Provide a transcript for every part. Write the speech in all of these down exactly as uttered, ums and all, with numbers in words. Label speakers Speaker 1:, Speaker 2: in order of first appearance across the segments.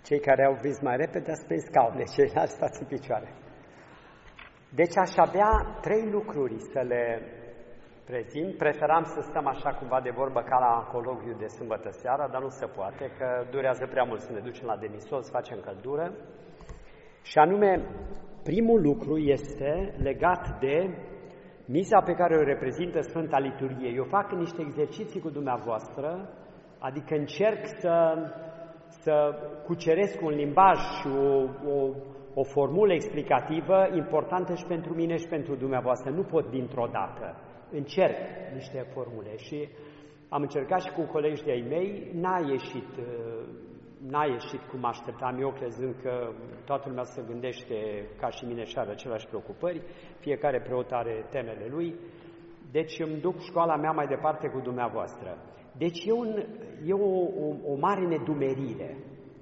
Speaker 1: Cei care au vis mai repede ați prins scaune, ceilalți stați în picioare. Deci aș avea trei lucruri să le prezint. Preferam să stăm așa cumva de vorbă ca la colocviu de sâmbătă seara, dar nu se poate, că durează prea mult să ne ducem la demisol, să facem căldură. Și anume, primul lucru este legat de miza pe care o reprezintă Sfânta Liturghie. Eu fac niște exerciții cu dumneavoastră, adică încerc să, să cuceresc un limbaj și o, o, o formulă explicativă importantă și pentru mine și pentru dumneavoastră. Nu pot dintr-o dată. Încerc niște formule și am încercat și cu colegi de-ai mei, n-a ieșit, n-a ieșit cum așteptam eu, crezând că toată lumea se gândește ca și mine și are aceleași preocupări, fiecare preot are temele lui, deci îmi duc școala mea mai departe cu dumneavoastră. Deci e, un, e o, o, o mare nedumerire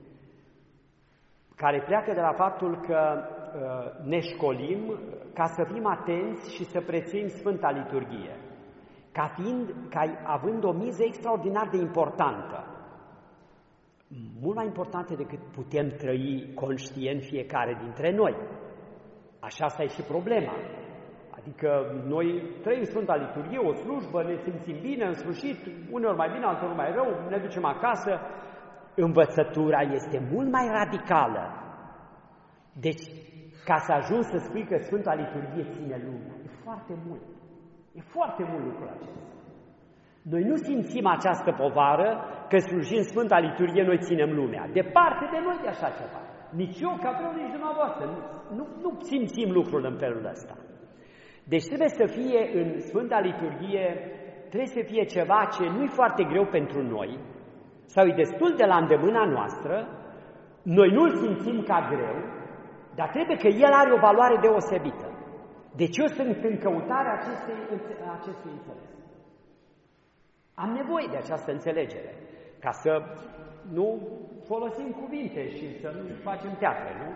Speaker 1: care pleacă de la faptul că uh, ne școlim ca să fim atenți și să prețuim Sfânta Liturghie, ca fiind, ca având o miză extraordinar de importantă, mult mai importantă decât putem trăi conștient fiecare dintre noi. Așa asta e și problema. Adică noi trăim Sfânta Liturghie, o slujbă, ne simțim bine, în sfârșit, uneori mai bine, alteori mai rău, ne ducem acasă. Învățătura este mult mai radicală. Deci, ca să ajungi să spui că Sfânta Liturghie ține lumea, e foarte mult. E foarte mult lucrul acesta. Noi nu simțim această povară că slujind Sfânta Liturghie noi ținem lumea. Departe de noi de așa ceva. Nici eu, ca preot, nici dumneavoastră. Nu, nu, nu simțim lucrul în felul ăsta. Deci trebuie să fie în Sfânta Liturghie, trebuie să fie ceva ce nu e foarte greu pentru noi, sau e destul de la îndemâna noastră, noi nu-l simțim ca greu, dar trebuie că el are o valoare deosebită. Deci eu sunt în căutarea acestei, acestui înțeles. Am nevoie de această înțelegere, ca să nu folosim cuvinte și să nu facem teatre, nu?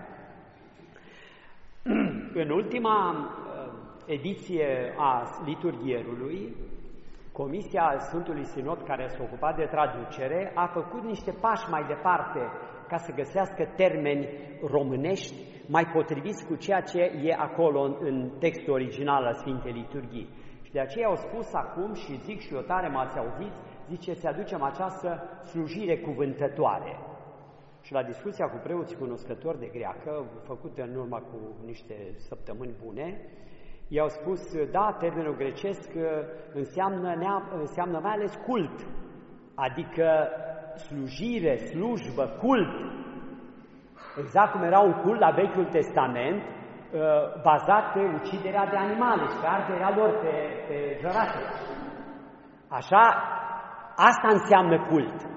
Speaker 1: În ultima ediție a liturghierului, Comisia Sfântului Sinod, care s-a ocupat de traducere, a făcut niște pași mai departe ca să găsească termeni românești mai potriviți cu ceea ce e acolo în, în textul original al Sfintei Liturghii. Și de aceea au spus acum, și zic și eu tare, m-ați auzit, zice, să aducem această slujire cuvântătoare. Și la discuția cu preoții cunoscători de greacă, făcută în urmă cu niște săptămâni bune, i-au spus, da, termenul grecesc înseamnă, înseamnă mai ales cult, adică slujire, slujbă, cult. Exact cum era un cult la Vechiul Testament, bazat pe uciderea de animale și pe arderea lor pe, pe jărate. Așa, asta înseamnă cult.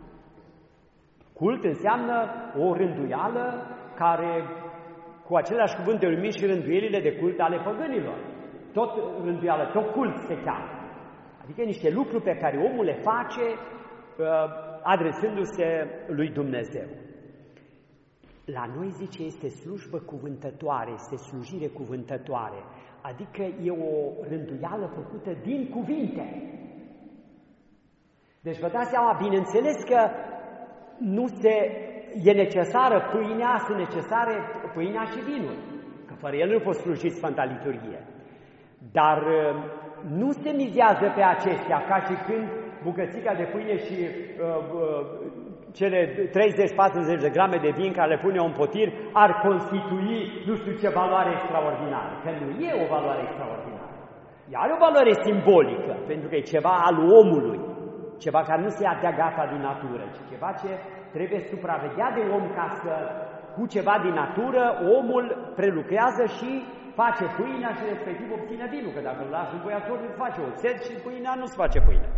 Speaker 1: Cult înseamnă o rânduială care, cu același cuvânt denumit și rânduielile de cult ale păgânilor. Tot rânduială, tot cult se cheamă. Adică niște lucruri pe care omul le face adresându-se lui Dumnezeu. La noi, zice, este slujbă cuvântătoare, este slujire cuvântătoare, adică e o rânduială făcută din cuvinte. Deci vă dați seama, bineînțeles că nu se, e necesară pâinea, sunt necesare pâinea și vinul, că fără el nu poți sluji Sfânta Liturghie. Dar nu se mizează pe acestea, ca și când bucățica de pâine și uh, uh, cele treizeci patruzeci de grame de vin care le pune un potir ar constitui nu știu ce valoare extraordinară, că nu e o valoare extraordinară. Ea are o valoare simbolică, pentru că e ceva al omului, ceva care nu se ia de gata din natură, ci ceva ce trebuie supravegheat de om ca să, cu ceva din natură, omul prelucrează și face pâinea și respectiv obține vinul, că dacă îl lași în băiator, îți face oțet și pâinea nu-ți face pâine.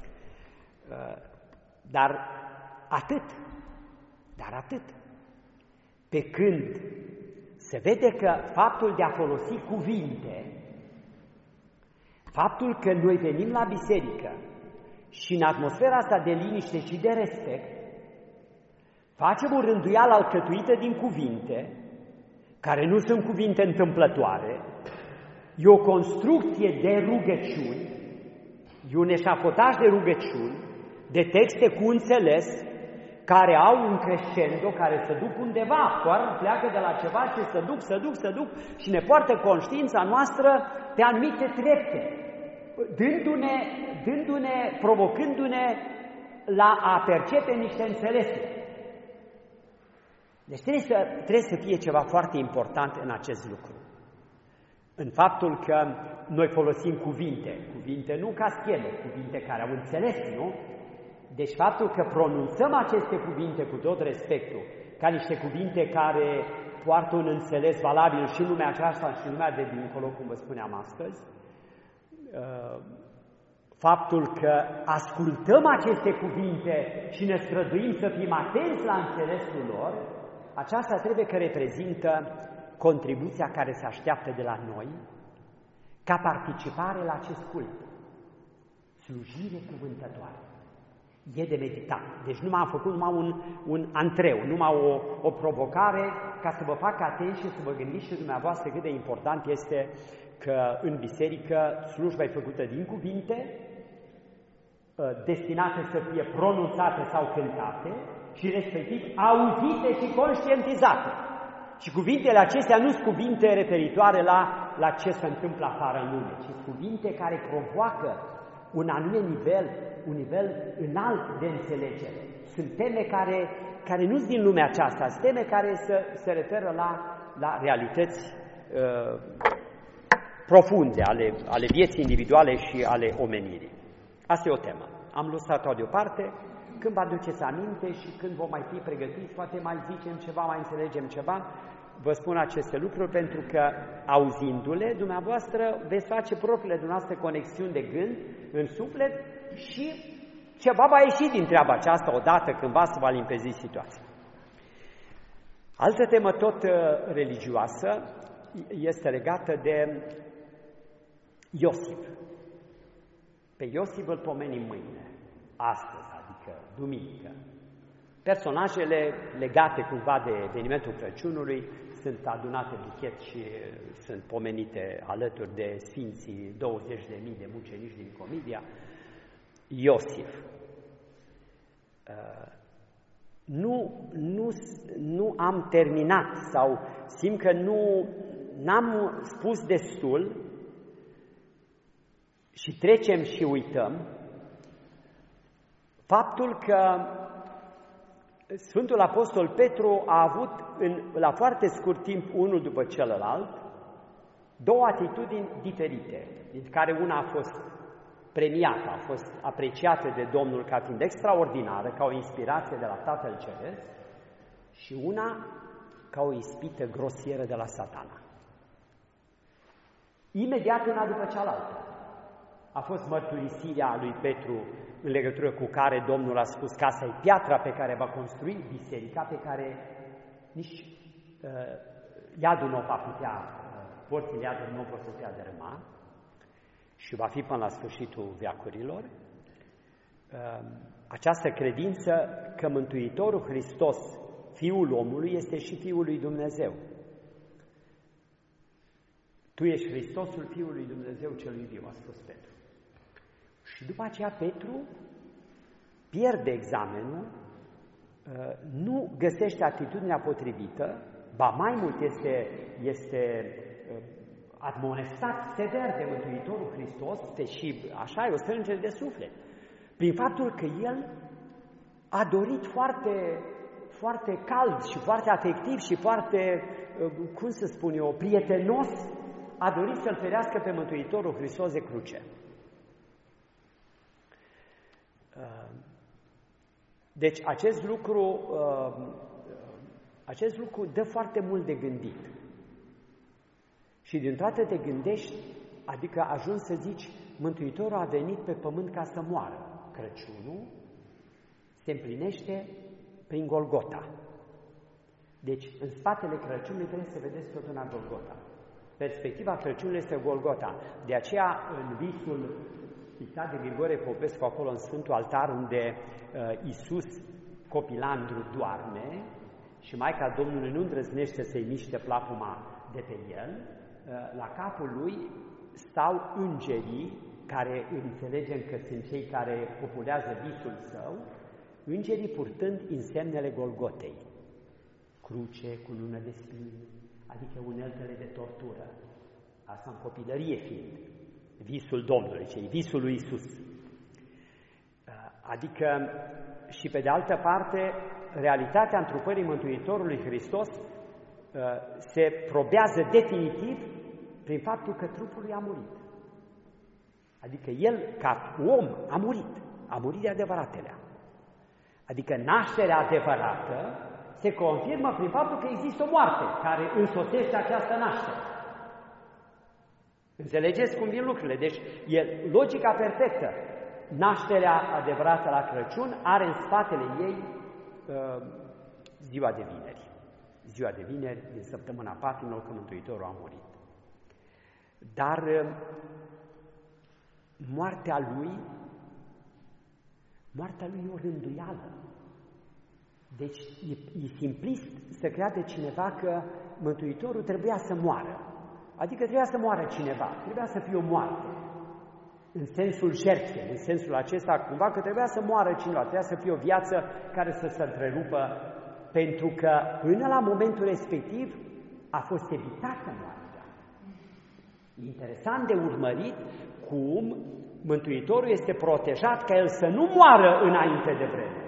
Speaker 1: Dar atât, dar atât. Pe când se vede că faptul de a folosi cuvinte, faptul că noi venim la biserică și în atmosfera asta de liniște și de respect, facem o rânduială alcătuită din cuvinte, care nu sunt cuvinte întâmplătoare, e o construcție de rugăciuni, e un eșafotaj de rugăciuni, de texte cu înțeles, care au un crescendo, care se duc undeva, doar pleacă de la ceva și se duc, se duc, se duc și ne poartă conștiința noastră pe anumite trepte, dându-ne, dându-ne, provocându-ne la a percepe niște înțelesuri. Deci trebuie să, trebuie să fie ceva foarte important în acest lucru. În faptul că noi folosim cuvinte, cuvinte nu ca scheme, cuvinte care au înțeles, nu? Deci faptul că pronunțăm aceste cuvinte cu tot respectul, ca niște cuvinte care poartă un înțeles valabil și în lumea aceasta și în lumea de dincolo, cum vă spuneam astăzi, faptul că ascultăm aceste cuvinte și ne străduim să fim atenți la înțelesul lor, aceasta trebuie că reprezintă contribuția care se așteaptă de la noi ca participare la acest cult. Slujire cuvântătoare. E de meditat. Deci nu m-am făcut numai un, un antreu, numai o, o provocare ca să vă fac atenți și să vă gândiți și dumneavoastră cât de important este că în biserică slujba e făcută din cuvinte, destinate să fie pronunțate sau cântate și respectiv auzite și conștientizate. Și cuvintele acestea nu sunt cuvinte referitoare la, la ce se întâmplă afară în lume, ci sunt cuvinte care provoacă un anumit nivel, un nivel înalt de înțelegere. Sunt teme care, care nu sunt din lumea aceasta, sunt teme care se, se referă la, la realități uh, profunde ale, ale vieții individuale și ale omenirii. Asta e o temă. Am lăsat-o deoparte. Când vă aduceți aminte și când vom mai fi pregătiți, poate mai zicem ceva, mai înțelegem ceva. Vă spun aceste lucruri pentru că, auzindu-le, dumneavoastră veți face propriile dumneavoastră conexiuni de gând în suflet și ceva va ieși din treaba aceasta odată cândva să va limpezi situația. Altă temă tot religioasă este legată de Iosif. Pe Iosif îl pomenim mâine, astăzi, adică duminică. Personajele legate cumva de evenimentul Crăciunului sunt adunate în buchet și sunt pomenite alături de sfinții douăzeci de mii de mucenici din Comidia. Iosif. Uh, nu, nu, nu am terminat sau simt că nu n-am spus destul și trecem și uităm faptul că Sfântul Apostol Petru a avut în, la foarte scurt timp, unul după celălalt, două atitudini diferite, din care una a fost premiată, a fost apreciată de Domnul ca fiind extraordinară, ca o inspirație de la Tatăl Ceresc, și una ca o ispită grosieră de la Satana. Imediat una după cealaltă. A fost mărturisirea lui Petru în legătură cu care Domnul a spus: casa e piatra pe care va construi biserica, pe care nici uh, iadul nu o va putea, uh, porțile iadului nu o vor putea dărâma și va fi până la sfârșitul veacurilor. Uh, această credință că Mântuitorul Hristos, Fiul omului, este și Fiul lui Dumnezeu. Tu ești Hristosul Fiului Dumnezeu celui viu, a spus Petru. Și după aceea Petru pierde examenul, nu găsește atitudinea potrivită, ba mai mult este, este admonestat sever de Mântuitorul Hristos, și așa e o strângere de suflet, prin faptul că el a dorit foarte, foarte cald și foarte afectiv și foarte, cum să spun eu, prietenos, a dorit să-L ferească pe Mântuitorul Hristos de cruce. Deci acest lucru, acest lucru dă foarte mult de gândit. Și din toate te gândești, adică ajungi să zici: Mântuitorul a venit pe pământ ca să moară. Crăciunul se împlinește prin Golgota. Deci în spatele Crăciunului trebuie să vedeți totdeauna Golgota. Perspectiva Crăciunului este Golgota. De aceea, în visul citat de Grigore Popescu, acolo în Sfântul Altar, unde uh, Iisus, copilandru, doarme și Maica Domnului nu îndrăznește să-i miște plapuma de pe el, uh, la capul lui stau îngerii, care înțelegem că sunt cei care populează visul său, îngerii purtând însemnele Golgotei, cruce cu lună de spini, adică uneltele de tortură, asta în copilărie fiind, visul Domnului, cei visul lui Iisus. Adică și pe de altă parte, realitatea întrupării Mântuitorului Hristos se probează definitiv prin faptul că trupul lui a murit. Adică El, ca om, a murit. A murit de adevăratele. Adică nașterea adevărată se confirmă prin faptul că există o moarte care însoțește această naștere. Înțelegeți cum vin lucrurile? Deci e logica perfectă. Nașterea adevărată la Crăciun are în spatele ei uh, ziua de vineri. Ziua de vineri din săptămâna patimilor, când Mântuitorul a murit. Dar uh, moartea lui, moartea lui e o rânduială. Deci e, e simplist să creadă cineva că Mântuitorul trebuia să moară. Adică trebuia să moară cineva, trebuia să fie o moarte. În sensul jertfei, în sensul acesta cumva că trebuia să moară cineva, trebuia să fie o viață care să se întrerupă, pentru că până la momentul respectiv a fost evitată moartea. E interesant de urmărit cum Mântuitorul este protejat ca el să nu moară înainte de vreme.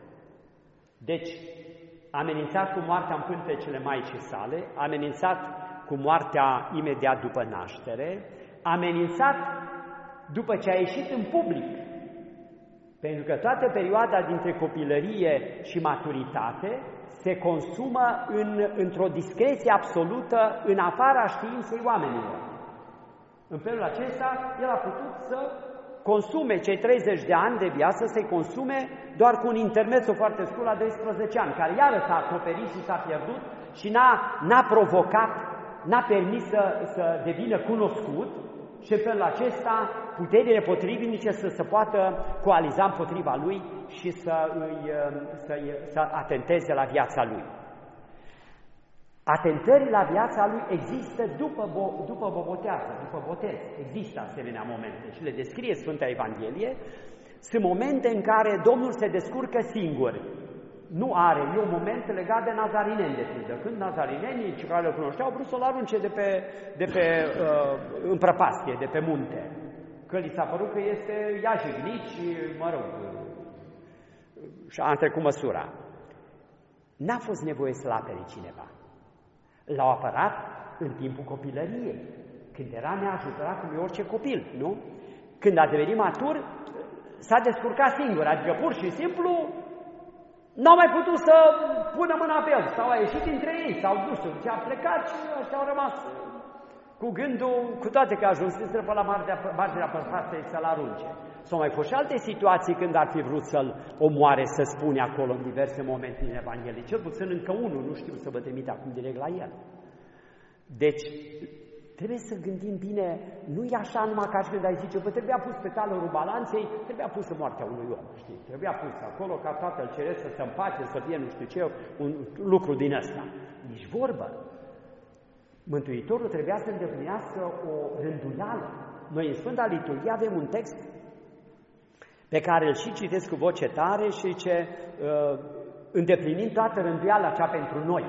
Speaker 1: Deci, amenințat cu moartea în pântecele Maicii sale, amenințat cu moartea imediat după naștere, amenințat după ce a ieșit în public, pentru că toată perioada dintre copilărie și maturitate se consumă în, într-o discreție absolută în afara științei oamenilor. În felul acesta, el a putut să consume cei treizeci de ani de viață, să-i consume doar cu un intermezzo foarte scurt la doisprezece ani, care iară s-a acoperit și s-a pierdut și n-a, n-a provocat, n-a permis să, să devină cunoscut și în felul acesta puterile potrivnice să se poată coaliza împotriva lui și să, îi, să, să atenteze la viața lui. Atentări la viața lui există după, bo, după bobotează, după botez. Există asemenea momente și le descrie Sfânta Evanghelie. Sunt momente în care Domnul se descurcă singur. Nu are, e un moment legat de nazarineni, de pildă. Când nazarinenii, cei care le cunoșteau, au vrut să-l arunce de pe, de pe uh, în prăpastie, de pe munte. Că li s-a părut că este ia jignit și, mă rog, și a întrecut măsura. N-a fost nevoie să-l apere cineva. L-au apărat în timpul copilăriei, când era neajutorat cum e orice copil, nu? Când a devenit matur, s-a descurcat singur, adică pur și simplu n-au mai putut să pună mâna pe el, sau a ieșit dintre ei, sau nu știu, și a plecat și ăștia au rămas cu gândul, cu toate că a ajuns să pe la marginea părpastei să-l arunce. S-au mai fost și alte situații când ar fi vrut să-l omoare, să spune acolo în diverse momente din Evanghelie. Cel puțin încă unul, nu știu să vă trimit acum direct la el. Deci, trebuie să gândim bine, nu e așa numai ca și când ai zice, bă, trebuia pus pe talărul balanței, trebuia pusă moartea unui om, știi? Trebuia pus acolo ca Tatăl Ceresc să se împace, să fie nu știu ce, un lucru din ăsta. Nici vorbă. Mântuitorul trebuia să îndeplinească o rânduială. Noi în Sfânta Liturghie avem un text pe care îl și citesc cu voce tare și ce uh, îndeplinim toată rânduiala cea pentru noi.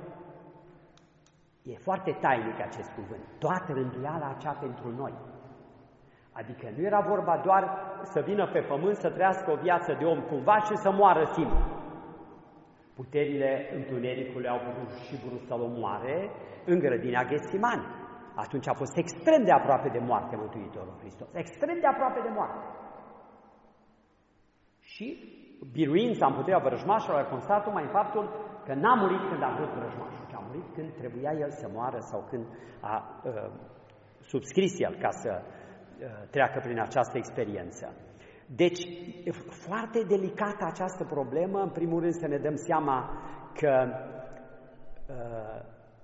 Speaker 1: E foarte tainic acest cuvânt, toată rânduiala cea pentru noi. Adică nu era vorba doar să vină pe pământ, să trăiască o viață de om cumva și să moară singur. Puterile întunericului au vrut și vrut să-l omoare în grădina Ghetsimani. Atunci a fost extrem de aproape de moarte Mântuitorul Hristos, extrem de aproape de moarte. Și biruința împotriva vrăjmașilor a constat mai în faptul că n-a murit când a vrut vrăjmașul, ci a murit când trebuia el să moară sau când a uh, subscris el ca să uh, treacă prin această experiență. Deci, e foarte delicată această problemă, în primul rând să ne dăm seama că uh,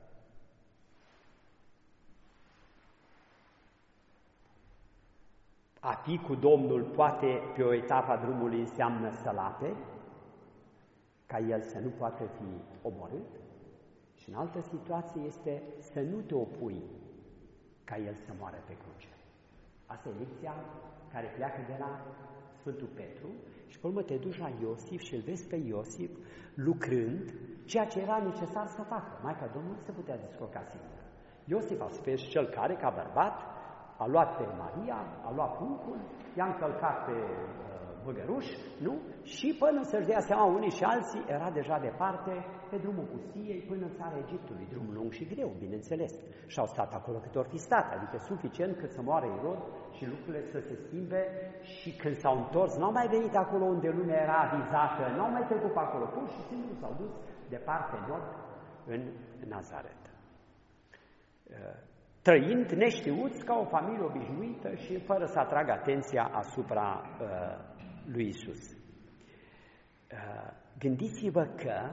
Speaker 1: a fi cu Domnul poate pe o etapă a drumului înseamnă să-l aperi, ca el să nu poată fi omorât, și în altă situație este să nu te opui ca el să moară pe cruce. Asta e lecția care pleacă de la Sfântul Petru Și pe urmă te duci la Iosif și îl vezi pe Iosif lucrând ceea ce era necesar să facă. Maica Domnului se putea descurca singură. Iosif a fost cel care, ca bărbat, a luat pe Maria, a luat pruncul, i-a încălcat pe uh, băgăruș, nu? Și până să-și dea seama unii și alții, era deja departe pe drumul pustiei până în țara Egiptului. Drum lung și greu, bineînțeles. Și au stat acolo cât ori fi stat, adică suficient cât să moară Irod și lucrurile să se schimbe. Și când s-au întors, n-au mai venit acolo unde lumea era avizată, n-au mai trecut pe acolo, pur și simplu s-au dus departe nord în Nazaret. Trăind neștiuți ca o familie obișnuită și fără să atragă atenția asupra uh, lui Isus. Uh, gândiți-vă că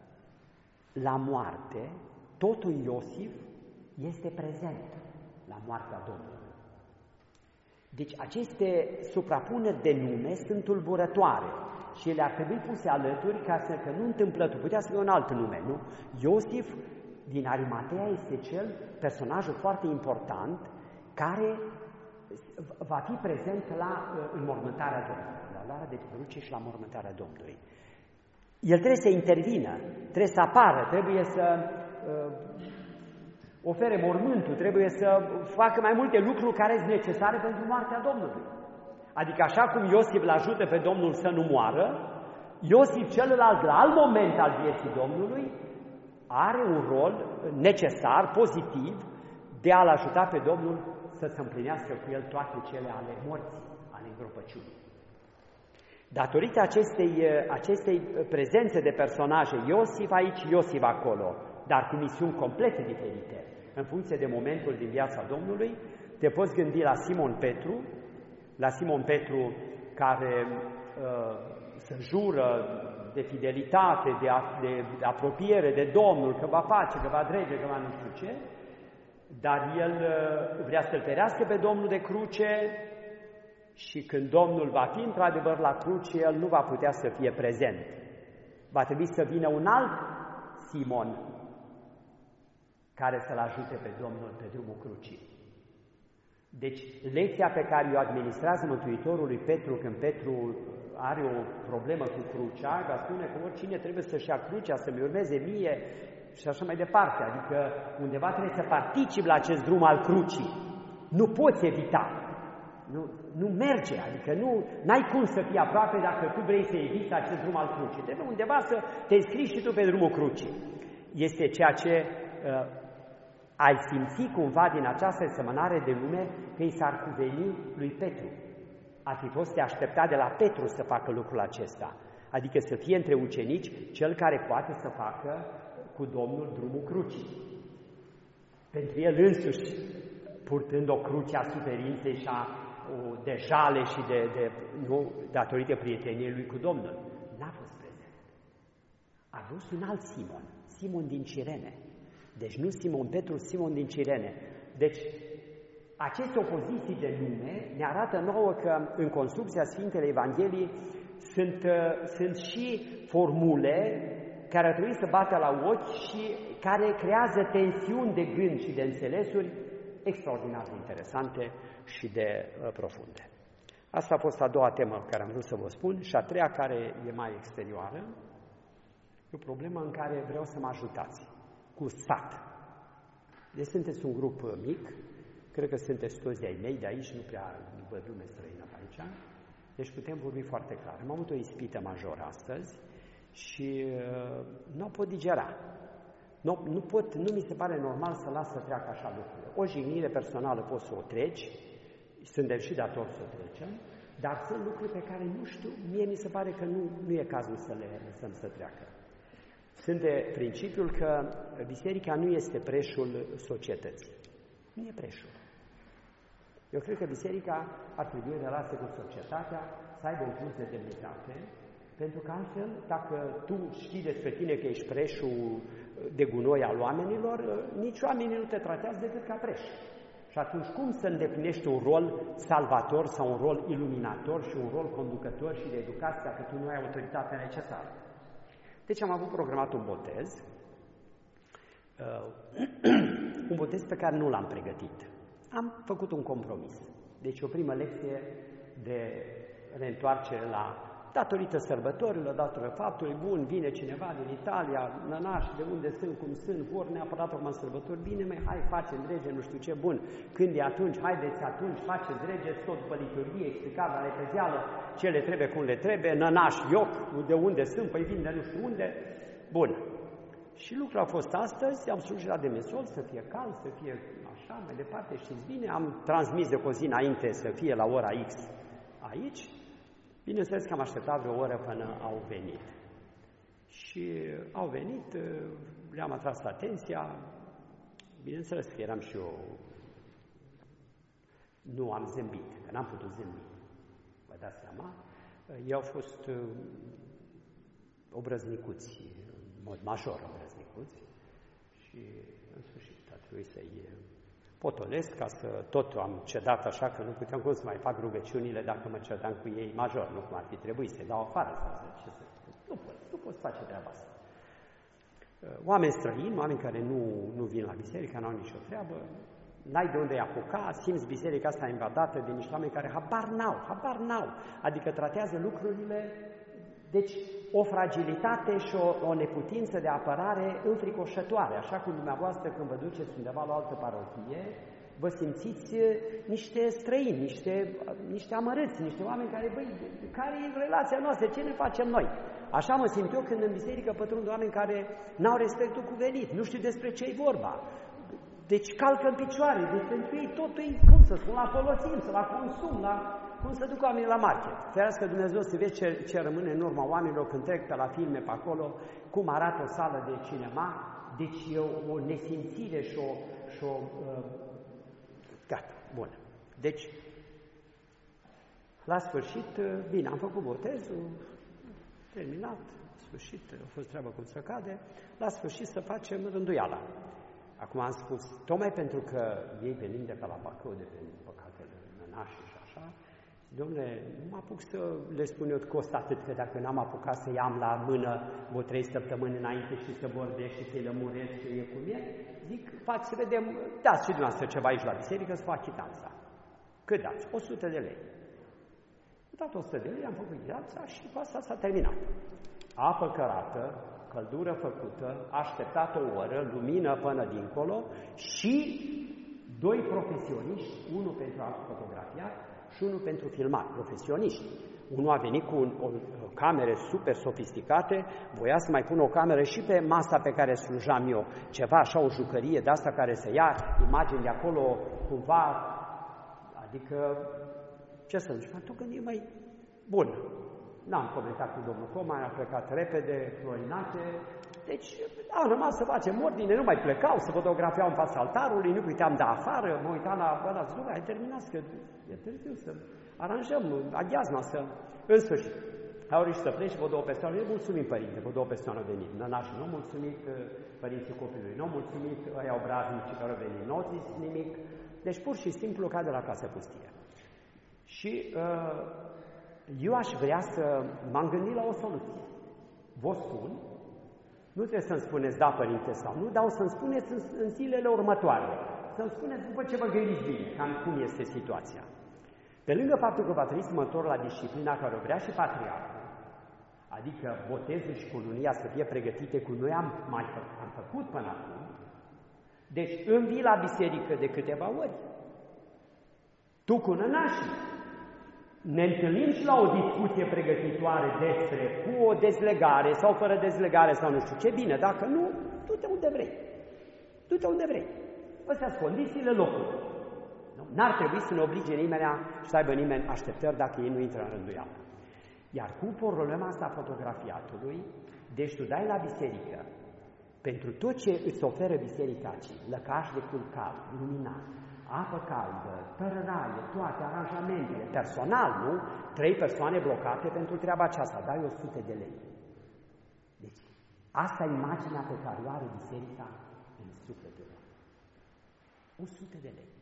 Speaker 1: la moarte totul Iosif este prezent la moartea Domnului. Deci aceste suprapuneri de nume sunt tulburătoare și ele ar trebui puse alături ca să că nu întâmplător. Putea să fie un alt nume, nu? Iosif din Arimatea este cel, personajul foarte important, care va fi prezent la înmormântarea Domnului, la luarea de cruce și la înmormântarea Domnului. El trebuie să intervină, trebuie să apară, trebuie să uh, ofere mormântul, trebuie să facă mai multe lucruri care sunt necesare pentru moartea Domnului. Adică așa cum Iosif îl ajută pe Domnul să nu moară, Iosif celălalt, la alt moment al vieții Domnului, are un rol necesar, pozitiv, de a-L ajuta pe Domnul să se împlinească cu El toate cele ale morții, ale îngropăciunii. Datorită acestei, acestei prezențe de personaje, Iosif aici, Iosif acolo, dar cu misiuni complete diferite, în funcție de momentul din viața Domnului, te poți gândi la Simon Petru, la Simon Petru care uh, se jură de fidelitate, de, a, de, de apropiere de Domnul, că va face, că va drege, că va nu știu ce, dar el uh, vrea să-L ferească pe Domnul de cruce și când Domnul va fi într-adevăr la cruce, el nu va putea să fie prezent. Va trebui să vină un alt Simon care să-L ajute pe Domnul pe drumul crucii. Deci, lecția pe care o administrează Mântuitorul lui Petru când Petru are o problemă cu crucea, va spune că oricine trebuie să-și ia crucea, să-mi urmeze mie și așa mai departe. Adică undeva trebuie să participi la acest drum al crucii. Nu poți evita. Nu, nu merge, adică nu ai cum să fii aproape dacă tu vrei să eviți acest drum al crucii. Trebuie undeva să te înscrii și tu pe drumul crucii. Este ceea ce uh, ai simți cumva din această semănare de lume că i s-ar cuveni lui Petru. Ar fi fost de așteptat de la Petru să facă lucrul acesta, adică să fie între ucenici cel care poate să facă cu Domnul drumul crucii. Pentru el însuși, purtând o cruce a suferinței și a o, de jale și de, de nu, datorită prieteniei lui cu Domnul, n-a fost prezent. A fost un alt Simon, Simon din Cirene. Deci nu Simon Petru, Simon din Cirene. Deci aceste opoziții de nume ne arată nouă că în construcția Sfintele Evangheliei sunt, sunt și formule care ar trebui să bată la ochi și care creează tensiuni de gând și de înțelesuri extraordinar de interesante și de uh, profunde. Asta a fost a doua temă care am vrut să vă spun și a treia care e mai exterioară, e o problemă în care vreau să mă ajutați, cu sat. Deci sunteți un grup mic, cred că sunteți toți ai mei de aici, nu prea văd lume străină pe aici, deci putem vorbi foarte clar. Am avut o ispită majoră astăzi și uh, nu o pot digera. Nu, nu, pot, nu mi se pare normal să las să treacă așa lucrurile. O jignire personală poți să o treci, suntem și datori să o trecem, dar sunt lucruri pe care nu știu, mie mi se pare că nu, nu e cazul să le lăsăm să treacă. Sunt de principiul că biserica nu este preșul societății. Nu e preșul. Eu cred că biserica ar trebui în relație cu societatea să aibă un plus de demnitate, pentru că altfel, dacă tu știi despre tine că ești preșul de gunoi al oamenilor, nici oamenii nu te tratează decât ca preș. Și atunci cum să îndeplinești un rol salvator sau un rol iluminator și un rol conducător și de educație dacă tu nu ai autoritatea necesară? Deci am avut programat un botez, uh, un botez pe care nu l-am pregătit. Am făcut un compromis. Deci o primă lecție de reîntoarcere la datorită sărbătorilor, datorită faptului, bun, vine cineva din Italia, nănași, de unde sunt, cum sunt, vor neapărat acum sărbători, bine, mai hai, facem rege, nu știu ce, bun, când e atunci, haideți atunci, faceți rege, tot după liturghie, explicat la repezeală, ce le trebuie, cum le trebuie, nănași, ioc, de unde sunt, păi vin de nu știu unde, bun. Și lucrul a fost astăzi, am slujirat de mesol, să fie cald, să fie așa, mai departe, știți bine, am transmis de o zi înainte să fie la ora X aici. Bineînțeles că am așteptat vreo oră până au venit. Și au venit, le-am atras atenția, bineînțeles că eram și eu, nu am zâmbit, că n-am putut zâmbi, vă dați seama, ei au fost obrăznicuți, în mod major obrăznicuți, și în sfârșit a trebuit să-i potolesc, ca să tot am cedat așa că nu puteam cum să mai fac rugăciunile dacă mă cedam cu ei major, nu cum ar fi trebuit să-i dau afară sau să, ce să... Nu pot, nu pot face treaba asta. Oameni străini, oameni care nu, nu vin la biserică, nu au nicio treabă, n-ai de unde i apuca, simți biserica asta invadată de niște oameni care habar n-au, habar n-au, adică tratează lucrurile, deci o fragilitate și o, o neputință de apărare înfricoșătoare, așa cum dumneavoastră când vă duceți undeva la o altă parohie, vă simțiți niște străini, niște, niște amărâți, niște oameni care, băi, care e relația noastră, ce ne facem noi? Așa mă simt eu când în biserică pătrund oameni care n-au respectul cuvenit, nu știu despre ce e vorba. Deci calcă în picioare, deci pentru ei totul e, cum să spun, la folosință, la consum, la cum să duc oamenii la market. Ferească Dumnezeu să vezi ce, ce rămâne în urma oamenilor când trec pe la filme pe acolo, cum arată o sală de cinema, deci e o, o nesimțire și o... Și o uh, gata, bun. Deci, la sfârșit, bine, am făcut botezul, terminat, sfârșit, a fost treabă cum să cade, la sfârșit să facem rânduiala. Acum am spus, tocmai pentru că ei venind de pe la Bacău, de pe păcatele nănașii și așa, dom'le, nu mă apuc să le spun eu cost atât, că dacă n-am apucat să i-am la mână o trei săptămâni înainte și să vorbesc și să-i lămuresc ce e cum e, zic, faci să vedem, dați și dumneavoastră ceva aici la biserică să fac chitanța. Cât dați? o sută de lei. Am dat o sută de lei, am făcut chitanța și cu asta s-a terminat. Apă cărată, căldură făcută, așteptat o oră, lumină până dincolo și doi profesioniști, unul pentru a fotografia și unul pentru filmat, profesioniști. Unul a venit cu un, o, o camere super sofisticate, voia să mai pună o cameră și pe masa pe care slujam eu, ceva așa, o jucărie de asta care să ia imagini de acolo, cumva, adică, ce să zic, m-am gândit, mai bun. N-am comentat cu domnul Coma, a plecat repede, florinate, deci am rămas să facem ordine, nu mai plecau, să fotografiau în fața altarului, nu puteam da afară, mă uitam la băla, zic, ai terminat, că e târziu să aranjăm aghiazma, să... În sfârșit, au reușit să pleci, vă două persoane, eu mulțumim, părinte, vă două persoane au venit, nănașii nu mulțumit, părinții copilului nu mulțumit, ăia obraznici care au venit, nu au zis nimic, deci pur și simplu ca de la casă pustie. Și... Uh, Eu aș vrea să m-am gândit la o soluție. Vă spun, nu trebuie să-mi spuneți da, părinte, sau nu, dar o să-mi spuneți în, în zilele următoare. Să-mi spuneți după ce vă gândiți bine, cam cum este situația. Pe lângă faptul că va trebui să mă întorc la disciplina care o vrea și patriarhul, adică botezul și cununia să fie pregătite cum noi am mai fă, am făcut până acum, deci îmi vii la biserică de câteva ori. Tu cu nănașii. Ne întâlnim și la o discuție pregătitoare despre cu o dezlegare sau fără dezlegare sau nu știu ce, bine, dacă nu, du-te unde vrei. Du-te unde vrei. Astea sunt condițiile locului. N-ar trebui să ne oblige nimeni și să aibă nimeni așteptări dacă ei nu intră în rânduială. Iar cu problema asta a fotografiatului, deci tu dai la biserică, pentru tot ce îți oferă biserica aici, lăcaș de culcat, luminat, apă caldă, părăraie, toate aranjamentele, personal, nu? Trei persoane blocate pentru treaba aceasta, dai o sută de lei. Deci, asta e imaginea pe care o are biserica în sufletul lor. o sută de lei.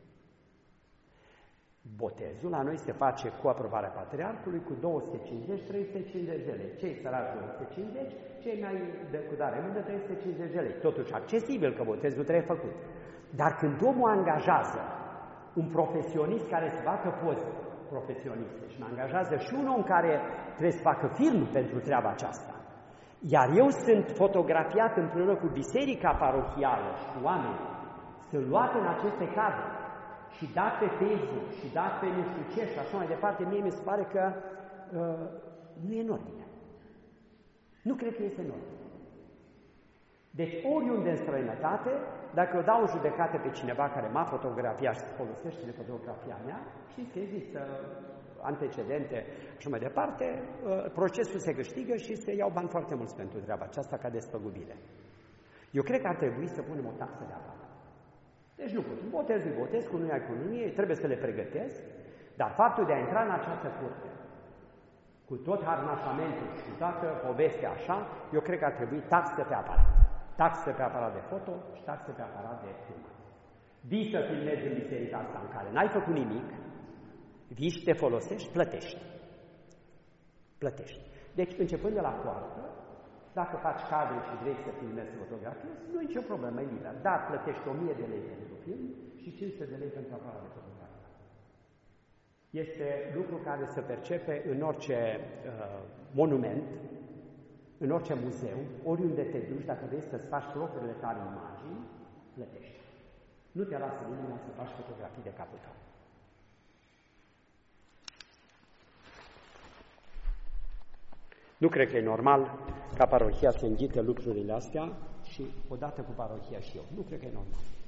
Speaker 1: Botezul la noi se face cu aprobarea patriarhului cu două sute cincizeci - trei sute cincizeci de lei. Cei săraci două sute cincizeci, cei mai de cu dare mână trei sute cincizeci de lei. Totuși accesibil, că botezul trebuie făcut. Dar când omul angajează un profesionist care să facă poze, profesioniste și mă angajează și un om care trebuie să facă film pentru treaba aceasta. Iar eu sunt fotografiat împreună cu biserica parohială și cu oameni. Sunt luate în aceste cadre și dat pe Facebook și dat pe nu știu ce și așa mai departe. Mie mi se pare că uh, nu e în ordine. Nu cred că este în ordine. Deci oriunde în străinătate, dacă eu dau o judecată pe cineva care m-a fotografiat și se folosește de fotografia mea, știți că există antecedente și mai departe, procesul se câștigă și se iau bani foarte mulți pentru treaba aceasta ca despăgubire. Eu cred că ar trebui să punem o taxă de apă. Deci nu pot. Botez, nu botez, cu nu ai cu nu trebuie să le pregătesc, dar faptul de a intra în această curte, cu tot harnașamentul și cu toată povestea așa, eu cred că ar trebui taxă pe aparat. Taxă pe aparat de foto și taxă pe aparat de filmat. Vii să filmezi în biserica asta în care n-ai făcut nimic, vii și te folosești, plătești. Plătești. Deci, începând de la poartă, dacă faci cadre și vrei să filmezi, să fotografiezi, nu e nicio problemă, e liber. Dar plătești o mie de lei pentru film și cinci sute de lei pentru aparat de fotografie. Este lucru care se percepe în orice uh, monument, în orice muzeu, oriunde te duci, dacă vrei să-ți faci propriile tale imagini, plătești. Nu te lasă nimeni să faci fotografii de capul tău. Nu cred că e normal ca parohia să înghită lucrurile astea și odată cu parohia și eu. Nu cred că e normal.